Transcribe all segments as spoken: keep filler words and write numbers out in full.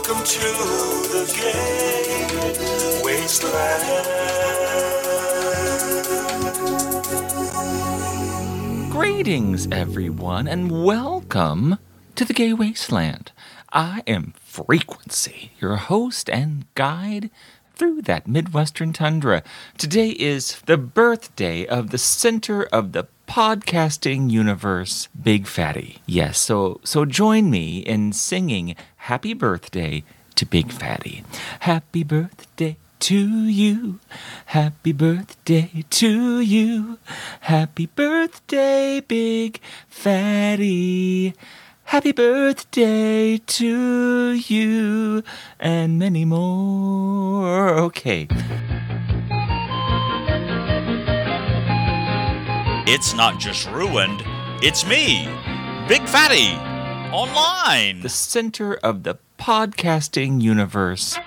Welcome to the Gay Wasteland. Greetings, everyone, and welcome to the Gay Wasteland. I am Frequency, your host and guide through that Midwestern tundra. Today is the birthday of the center of the podcasting universe, Big Fatty. Yes, so so join me in singing happy birthday to Big Fatty. Happy birthday to you. Happy birthday to you. Happy birthday, Big Fatty. Happy birthday to you, and many more. Okay. It's not just ruined, it's me, Big Fatty, online. The center of the podcasting universe.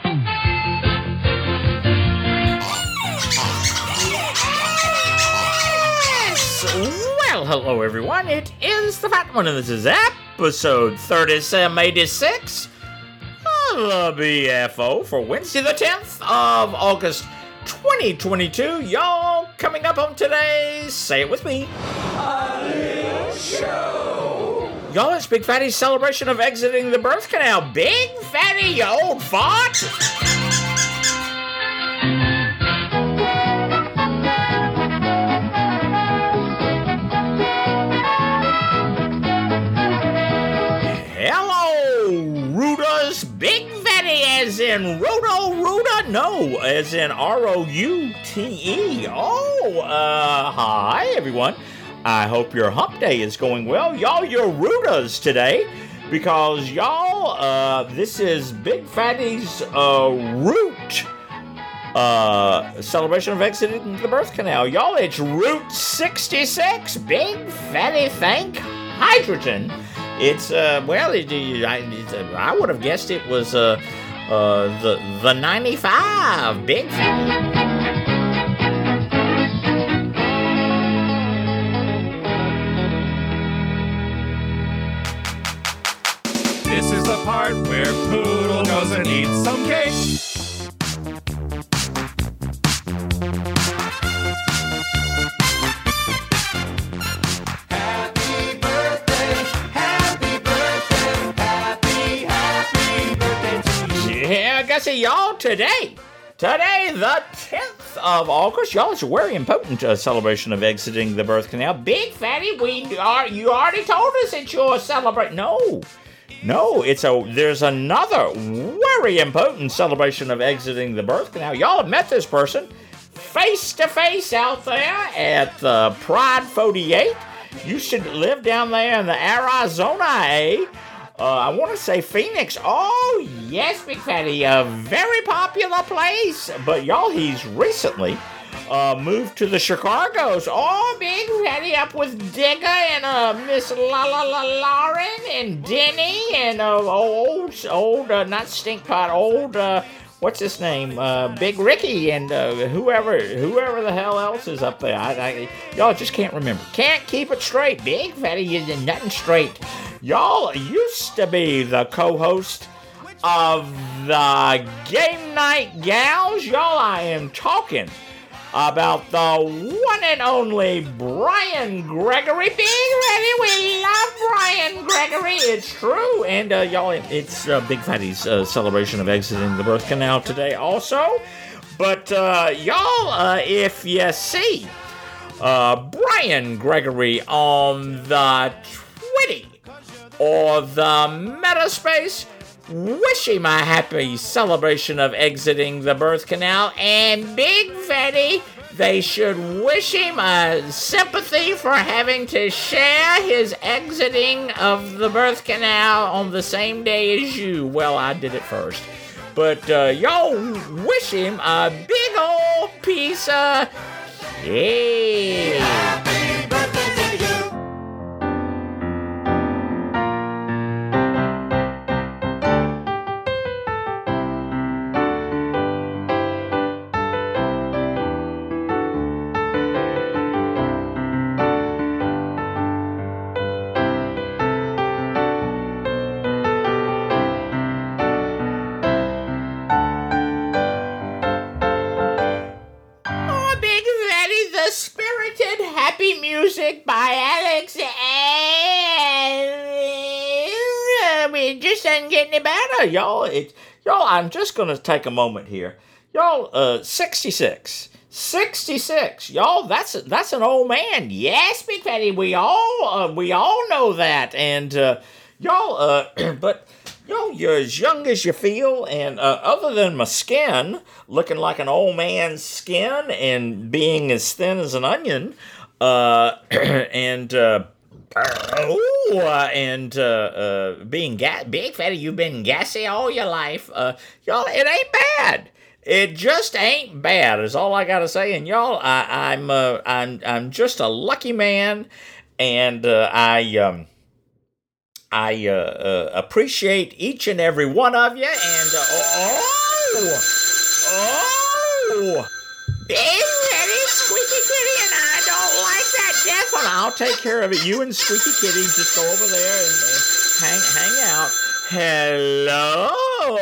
Well, hello everyone, it is the Fat One, and this is episode thirty-seven eighty-six of the B F O for Wednesday the tenth of August twenty twenty-two. Y'all, coming up on today's, say it with me, A Little Show. Y'all, it's Big Fatty's celebration of exiting the birth canal. Big Fatty, you old fart! Big Fatty, as in Roto-Rooter? No, as in R O U T E. Oh, uh, hi, everyone. I hope your hump day is going well. Y'all, your Rooters today, because y'all, uh, this is Big Fatty's, uh, root, uh, celebration of exiting the birth canal. Y'all, it's Route sixty-six. Big Fatty, thank hydrogen. It's, uh, well, it, I, it's, uh, I would have guessed it was, uh, uh, the, the ninety-five, Big Fatty. This is the part where Poodle goes and eats some cake. See y'all today, today the tenth of August, y'all, it's a very important uh, celebration of exiting the birth canal. Big Fatty, we are, you already told us it's your celebration. No, no, it's a, there's another very important celebration of exiting the birth canal. Y'all have met this person face to face out there at the Pride forty-eight. You should live down there in the Arizona, eh? Uh, I want to say Phoenix. Oh, yes, Big Fatty, a very popular place. But, y'all, he's recently uh, moved to the Chicago's. Oh, Big Fatty, up with Digger and uh, Miss La La La Lauren and Denny and uh, old, old, uh, not Stinkpot, old, uh, what's his name? Uh, Big Ricky and uh, whoever, whoever the hell else is up there. I, I, y'all just can't remember. Can't keep it straight. Big Fatty, you did nothing straight. Y'all used to be the co-host of the Game Night Gals. Y'all, I am talking about the one and only Brian Gregory. Big Fatty, we love Brian Gregory. It's true. And, uh, y'all, it's uh, Big Fatty's uh, celebration of exiting the birth canal today also. But, uh, y'all, uh, if you see uh, Brian Gregory on the Twitty or the Metaspace, wish him a happy celebration of exiting the birth canal. And Big Fatty, they should wish him a sympathy for having to share his exiting of the birth canal on the same day as you. Well, I did it first. But uh, y'all wish him a big old piece of cake. Happy birthday to you. music by Alex. And it just doesn't get any better, y'all. It, y'all, I'm just going to take a moment here. Y'all, uh, sixty-six. sixty-six. Y'all, that's that's an old man. Yes, Big Fatty, we all uh, we all know that. And uh, y'all, uh, but y'all, you're as young as you feel. And uh, other than my skin looking like an old man's skin and being as thin as an onion, uh, and uh, oh, uh, and uh, uh, being ga- Big Fatty, you've been gassy all your life. Uh, y'all, it ain't bad. It just ain't bad, is all I gotta say. And y'all, I, I'm uh, I'm I'm just a lucky man, and uh, I um I uh, uh, appreciate each and every one of you. And uh, oh oh, Big Fatty, Squeaky Kitty, and I don't like that death one. I'll take care of it. You and Squeaky Kitty just go over there and, and hang hang out. Hello.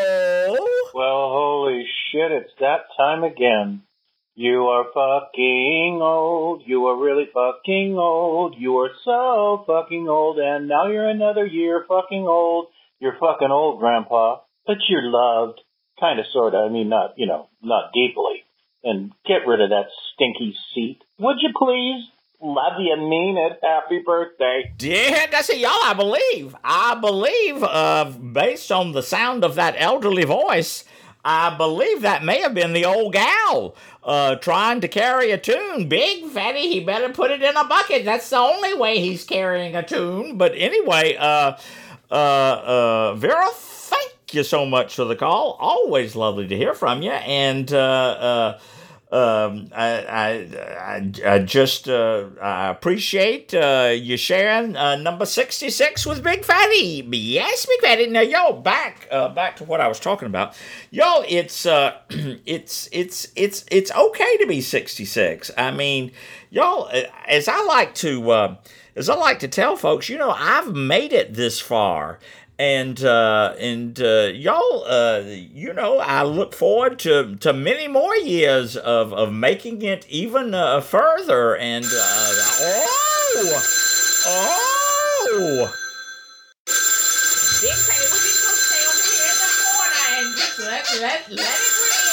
Well, holy shit, it's that time again. You are fucking old. You are really fucking old. You are so fucking old, and now you're another year fucking old. You're fucking old, Grandpa. But you're loved. Kind of, sort of. I mean, not, you know, not deeply. And get rid of that stinky seat. Would you please? Love you, mean it. Happy birthday. Yeah, that's it, y'all. I believe. I believe, uh, based on the sound of that elderly voice, I believe that may have been the old gal uh, trying to carry a tune. Big Fatty, he better put it in a bucket. That's the only way he's carrying a tune. But anyway, uh, uh, uh, Vera, thank you so much for the call. Always lovely to hear from you. And, uh, uh, Um, I, I, I, I just, uh, I appreciate, uh, you sharing, uh, number sixty-six with Big Fatty. Yes, Big Fatty. Now, yo, back, uh, back to what I was talking about. Yo, it's, uh, it's, it's, it's, it's okay to be sixty-six. I mean, y'all, as I like to, uh, as I like to tell folks, you know, I've made it this far. And, uh, and, uh, y'all, uh, you know, I look forward to, to many more years of, of making it even, uh, further. And, uh, oh, oh. Big Fatty, we're just gonna stay over here in the corner and just let, let, let it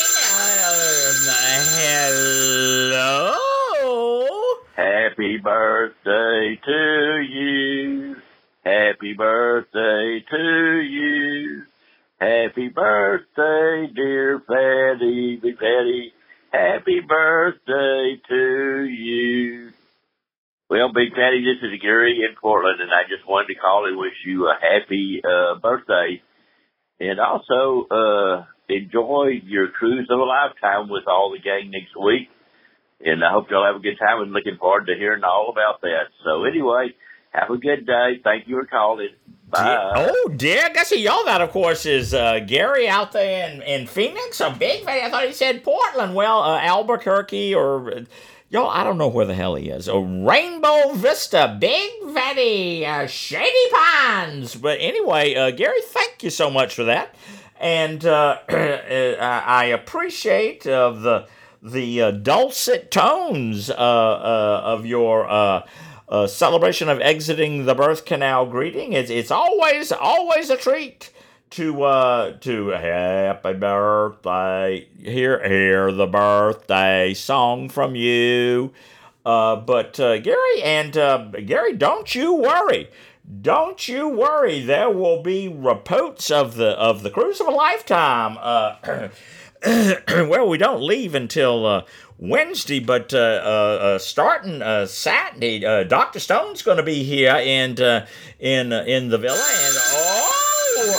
ring. Uh, hello? Happy birthday to you. Happy birthday to you. Happy birthday, dear Fatty, Big Fatty. Happy birthday to you. Well, Big Fatty, this is Gary in Portland, and I just wanted to call and wish you a happy uh, birthday. And also, uh, enjoy your cruise of a lifetime with all the gang next week. And I hope y'all have a good time and looking forward to hearing all about that. So anyway, have a good day. Thank you for calling. Bye. Oh, dear. Guess who y'all that, of course, is uh, Gary out there in, in Phoenix. A Big Fatty. I thought he said Portland. Well, uh, Albuquerque or... Uh, y'all, I don't know where the hell he is. Oh, Rainbow Vista. Big Fatty. Uh, Shady Pines. But anyway, uh, Gary, thank you so much for that. And uh, I appreciate uh, the, the uh, dulcet tones uh, uh, of your... Uh, Uh, celebration of exiting the birth canal greeting. It's it's always always a treat to uh to happy birthday. Hear hear the birthday song from you. Uh, but uh, Gary and uh, Gary, don't you worry. Don't you worry. There will be reports of the of the cruise of a lifetime. Uh, well, we don't leave until uh, Wednesday, but uh, uh, uh, starting uh, Saturday, uh, Doctor Stone's going to be here and uh, in uh, in the villa. And oh,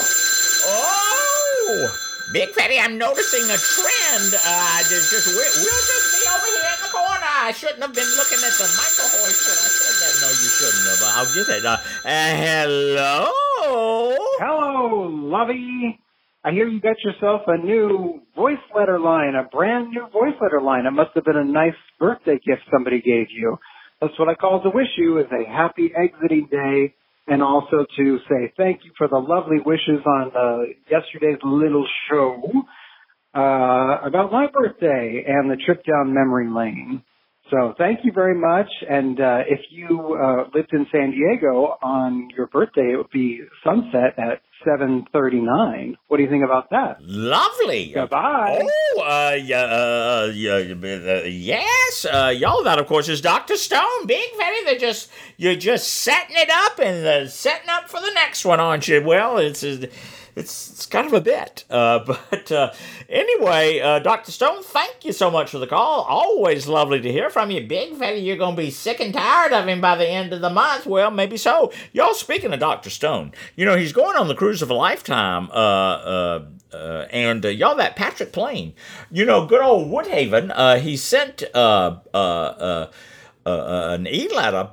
oh, Big Fatty, I'm noticing a trend. Uh, just, just we'll, we'll just be over here in the corner. I shouldn't have been looking at the Michael hoist when I said that. No, you shouldn't have. I'll get it. Uh, uh, hello. Hello, Lovey. I hear you got yourself a new voice letter line, a brand new voice letter line. It must have been a nice birthday gift somebody gave you. That's what I call to wish you is a happy exiting day, and also to say thank you for the lovely wishes on uh, yesterday's little show uh, about my birthday and the trip down memory lane. So thank you very much. And uh, if you uh, lived in San Diego on your birthday, it would be sunset at seven thirty-nine. What do you think about that? Lovely. Goodbye. Oh, uh, yeah, uh, yeah, uh, yes. Uh, y'all, that, of course, is Doctor Stone. Big Fatty, they're just, you're just setting it up and uh, setting up for the next one, aren't you? Well, it's... Uh, It's, it's kind of a bit. Uh, but uh, anyway, uh, Doctor Stone, thank you so much for the call. Always lovely to hear from you. Big Fatty, you're going to be sick and tired of him by the end of the month. Well, maybe so. Y'all, speaking of Doctor Stone, you know, he's going on the cruise of a lifetime. Uh, uh, uh, and uh, y'all, that Patrick Plain, you know, good old Woodhaven, uh, he sent uh, uh, uh, uh, an e-letter.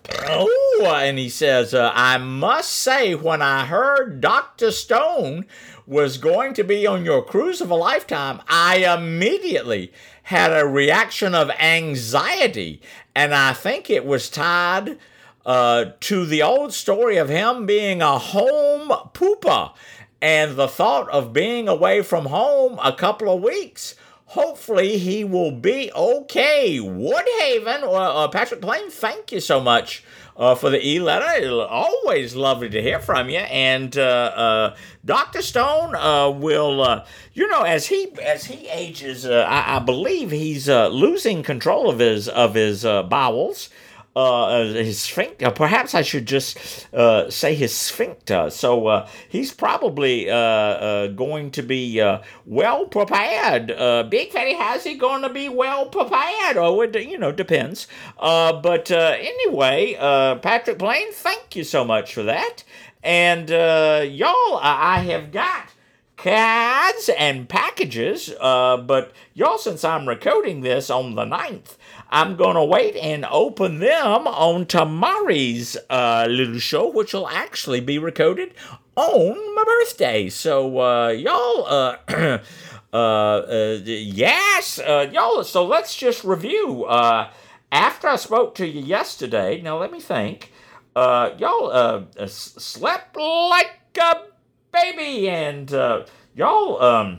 Oh, and he says, uh, I must say, when I heard Doctor Stone was going to be on your cruise of a lifetime, I immediately had a reaction of anxiety, and I think it was tied uh, to the old story of him being a home pooper, and the thought of being away from home a couple of weeks. Hopefully he will be okay. Woodhaven, uh, uh, Patrick Plain, thank you so much uh, for the e-letter. Always lovely to hear from you. And uh, uh, Doctor Stone uh, will, uh, you know, as he as he ages, uh, I, I believe he's uh, losing control of his of his uh, bowels. Uh, his sphincter. Perhaps I should just uh, say his sphincter. So uh, he's probably uh, uh, going to be uh, well prepared. Uh, Big Fatty, how's he going to be well prepared? Oh, it you know depends. Uh, but uh, anyway, uh, Patrick Plain, thank you so much for that. And uh, y'all, I, I have got cards and packages. Uh, but y'all, since I'm recording this on the ninth. I'm going to wait and open them on tomorrow's uh, little show, which will actually be recorded on my birthday. So, uh, y'all, uh, uh, uh, yes, uh, y'all, so let's just review. Uh, after I spoke to you yesterday, now let me think, uh, y'all uh, uh, slept like a baby, and uh, y'all... Um,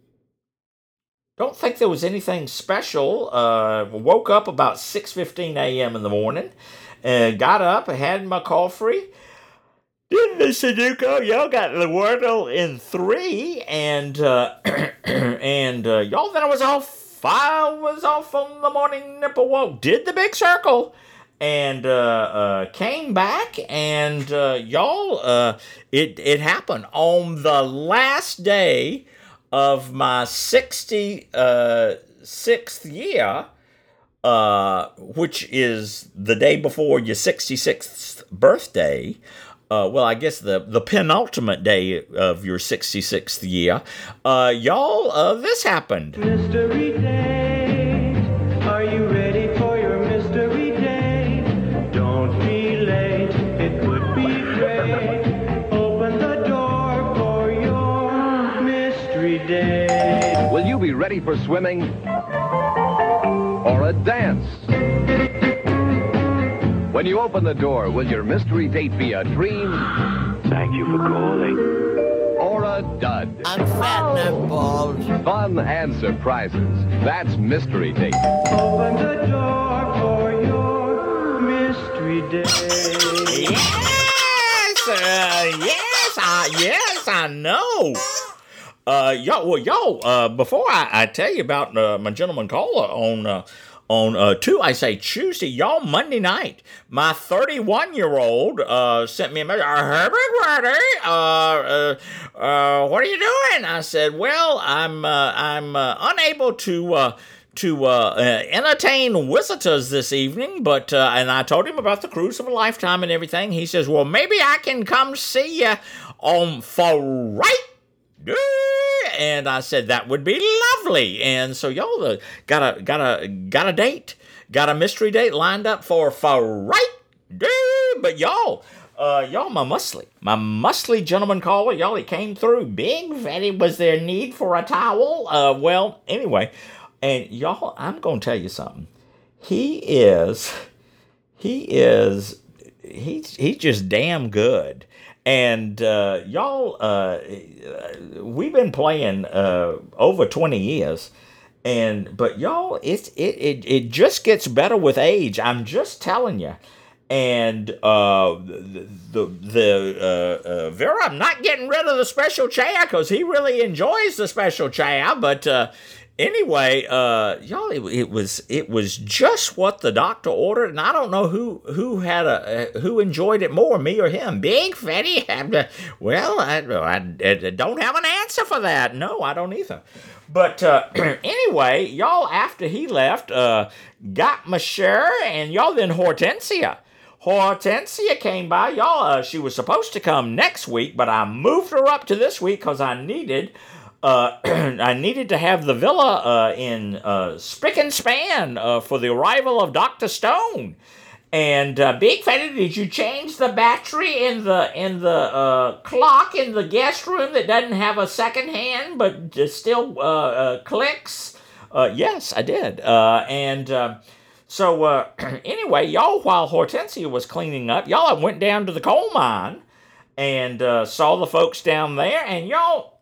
Don't think there was anything special. Uh, woke up about six fifteen a.m. in the morning, and got up and had my coffee. Did the Sudoku. Y'all got the Wordle in three, and uh, and uh, y'all. Then I was off. I was off on the morning nipple walk. Did the big circle, and uh, uh, came back, and uh, y'all. Uh, it it happened on the last day of my sixty-sixth year, uh, which is the day before your sixty-sixth birthday. Uh, well, I guess the, the penultimate day of your sixty-sixth year. Uh, y'all, uh, this happened. Mystery date, are you ready for your mystery date? Don't be late, it would be great. Open the door for your mystery date. Will you be ready for swimming or a dance? When you open the door, will your mystery date be a dream? Thank you for calling. Or a dud? I'm fat and bald. Fun and surprises. That's mystery date. Open the door for your mystery date. Yes, uh, yes, I, yes, I know. Uh, yo, well, yo, uh, before I, I tell you about uh, my gentleman caller on uh, on uh, two, I say Tuesday, y'all, Monday night, my thirty-one-year-old uh, sent me a message. Uh, Herbert, uh, uh, uh, what are you doing? I said, well, I'm uh, I'm uh, unable to. Uh, to uh, uh, entertain visitors this evening, but, uh, and I told him about the cruise of a lifetime and everything. He says, well, maybe I can come see you on Friday. And I said, that would be lovely. And so y'all uh, got a, got a, got a date, got a mystery date lined up for Friday. But y'all, uh, y'all, my muscly, my muscly gentleman caller, y'all, he came through. Big Fatty, was there need for a towel? Uh, well, anyway, and y'all, I'm going to tell you something. He is, he is, he's, he's just damn good. And uh, y'all, uh, we've been playing uh, over twenty years. And but y'all, it's it it it just gets better with age. I'm just telling you. And uh, the the, the uh, uh, Vera, I'm not getting rid of the special chair because he really enjoys the special chair. But uh, anyway, uh, y'all, it, it was it was just what the doctor ordered, and I don't know who who had a uh, who enjoyed it more, me or him. Big Fatty, well, I, I, I don't have an answer for that. No, I don't either. But uh, anyway, y'all, after he left, uh, got Michelle and y'all then Hortensia. Hortensia came by. Y'all, uh, she was supposed to come next week, but I moved her up to this week because I needed uh, I needed to have the villa uh, in uh, spick and span uh, for the arrival of Doctor Stone. And uh, Big Fatty, did you change the battery in the in the uh, clock in the guest room that doesn't have a second hand but just still uh, uh, clicks? Uh, yes, I did. Uh, and uh, so uh, anyway, y'all, while Hortensia was cleaning up, y'all, I went down to the coal mine and uh, saw the folks down there. And y'all,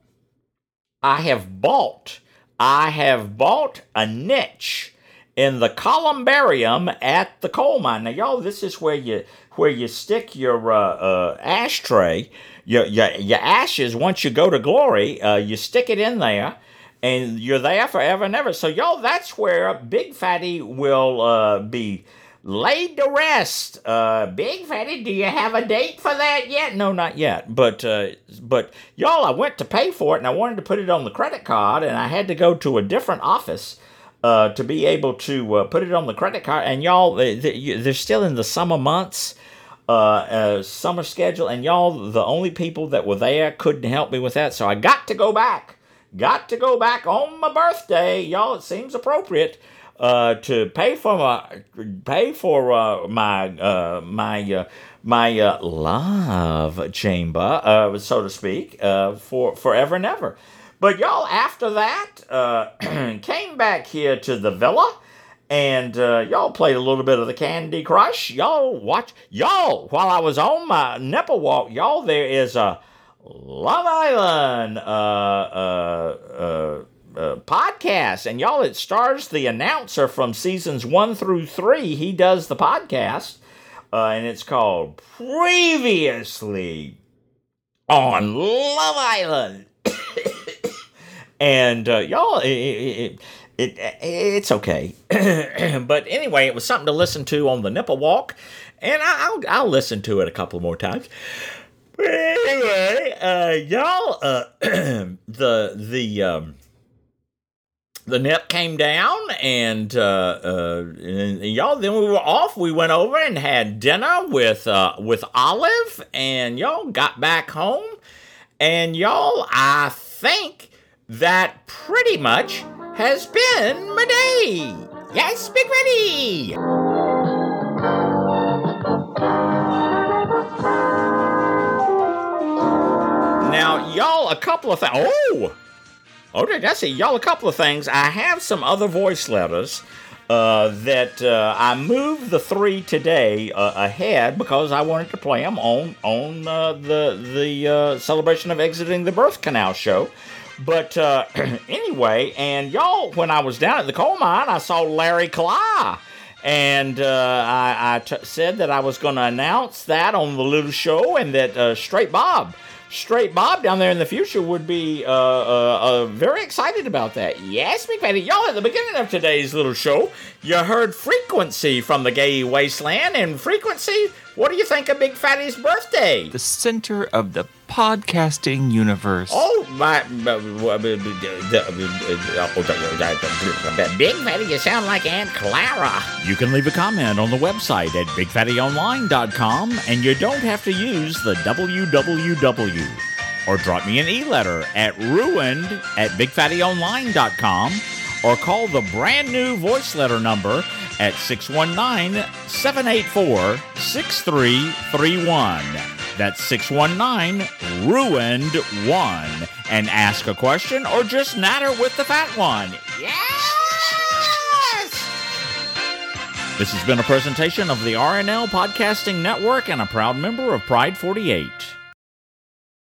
I have bought, I have bought a niche in the columbarium at the coal mine. Now, y'all, this is where you where you stick your uh, uh, ashtray, your, your your ashes. Once you go to glory, uh, you stick it in there, and you're there forever and ever. So, y'all, that's where Big Fatty will uh, be laid to rest. Uh, Big Fatty, do you have a date for that yet? No, not yet. But uh, but y'all, I went to pay for it, and I wanted to put it on the credit card, and I had to go to a different office Uh, to be able to uh, put it on the credit card. And y'all, they, they, they're still in the summer months, uh, uh, summer schedule, and y'all, the only people that were there couldn't help me with that, so I got to go back. Got to go back on my birthday. Y'all, it seems appropriate uh, to pay for my, pay for uh, my, uh, my, uh, my uh, love chamber, uh, so to speak, uh, for forever and ever. But y'all, after that, uh, came back here to the villa, and uh, y'all played a little bit of the Candy Crush. Y'all watch, y'all, while I was on my nipple walk, y'all, there is a Love Island uh, uh, uh, uh, podcast, and y'all, it stars the announcer from seasons one through three. He does the podcast, uh, and it's called Previously on Love Island. And uh, y'all, it, it, it, it it's okay. But anyway, it was something to listen to on the nipple walk, and I'll I'll listen to it a couple more times. But anyway, uh, y'all, uh, the the um, the nip came down, and, uh, uh, and y'all, then we were off. We went over and had dinner with uh, with Olive, and y'all got back home, and y'all, I think that pretty much has been my day. Yes, Big Fatty. Now, y'all, a couple of things. Oh, okay, that's it. Y'all, a couple of things. I have some other voice letters uh, that uh, I moved the three today uh, ahead because I wanted to play them on on uh, the the uh, celebration of exiting the birth canal show. But uh, anyway, and y'all, when I was down at the coal mine, I saw Larry Cly. And uh, I, I t- said that I was going to announce that on the little show, and that uh, Straight Bob, Straight Bob down there in the future would be uh, uh, uh, very excited about that. Yes, Big Fatty. Y'all, at the beginning of today's little show, you heard Frequency from the Gay Wasteland. And Frequency, what do you think of Big Fatty's birthday? The center of the podcasting universe. Oh, my. Big Fatty, you sound like Aunt Clara. You can leave a comment on the website at big fatty online dot com, and you don't have to use the W W W. Or drop me an e-letter at ruined at big fatty online dot com, or call the brand new voice letter number at six one nine, seven eight four, six three three one. That's six one nine, ruined one. And ask a question or just natter with the fat one. Yes! This has been a presentation of the R N L Podcasting Network and a proud member of Pride forty-eight.